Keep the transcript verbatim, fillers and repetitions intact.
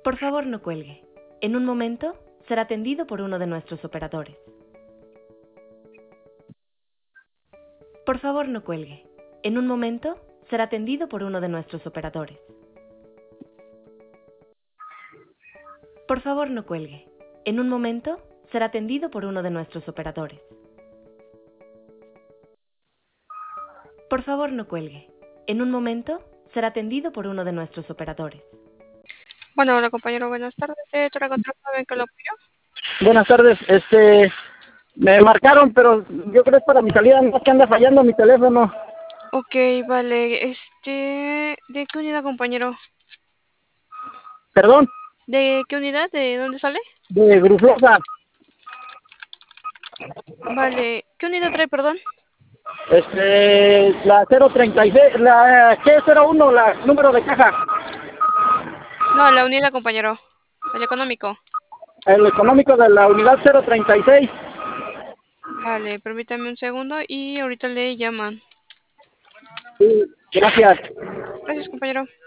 Por favor, no cuelgue. En un momento será atendido por uno de nuestros operadores. Por favor, no cuelgue. En un momento será atendido por uno de nuestros operadores. Por favor, no cuelgue. En un momento será atendido por uno de nuestros operadores. Por favor, no cuelgue. En un momento será atendido por uno de nuestros operadores. Bueno, hola compañero, buenas tardes. Eh, ¿Te encontrás en que lo apoyo? Buenas tardes, este, me marcaron, pero yo creo que es para mi salida, no es que anda fallando mi teléfono. Ok, vale. Este, ¿de qué unidad, compañero? ¿Perdón? ¿De qué unidad? ¿De dónde sale? De Gruflosa. Vale. ¿Qué unidad trae, perdón? Este, la cero treinta y seis, la G cero uno, la número de caja. No, la unidad, compañero. El económico. El económico de la unidad cero treinta y seis. Vale, permítame un segundo y ahorita le llaman. Sí, gracias. Gracias, compañero.